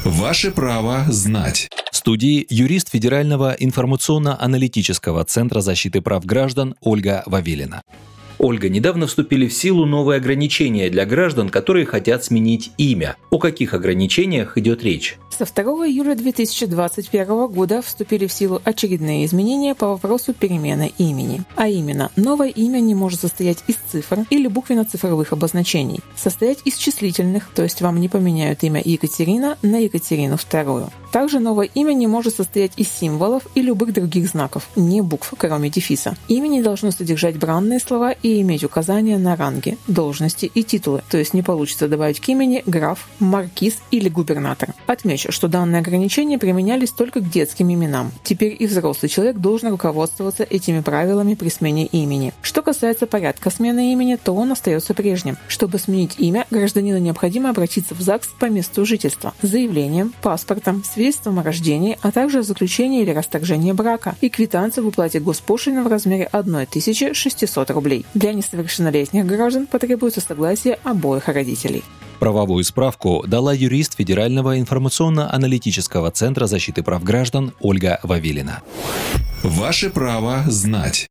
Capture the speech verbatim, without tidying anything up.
Ваше право знать. В студии юрист Федерального информационно-аналитического центра защиты прав граждан Ольга Вавилина. Ольга, недавно вступили в силу новые ограничения для граждан, которые хотят сменить имя. О каких ограничениях идет речь? Со второго июля две тысячи двадцать первого года вступили в силу очередные изменения по вопросу перемены имени. А именно, новое имя не может состоять из цифр или буквенно-цифровых обозначений, состоять из числительных, то есть вам не поменяют имя Екатерина на Екатерину вторую. Также новое имя не может состоять из символов и любых других знаков, не букв, кроме дефиса. Имя не должно содержать бранные слова и иметь указания на ранги, должности и титулы, то есть не получится добавить к имени граф, маркиз или губернатор. Отмечу, что данные ограничения применялись только к детским именам. Теперь и взрослый человек должен руководствоваться этими правилами при смене имени. Что касается порядка смены имени, то он остается прежним. Чтобы сменить имя, гражданину необходимо обратиться в ЗАГС по месту жительства с заявлением, паспортом, свидетельством о рождении, а также о заключении или расторжении брака и квитанцией в уплате госпошлины в размере тысяча шестьсот рублей. Для несовершеннолетних граждан потребуется согласие обоих родителей. Правовую справку дала юрист Федерального информационно-аналитического центра защиты прав граждан Ольга Вавилина. Ваше право знать.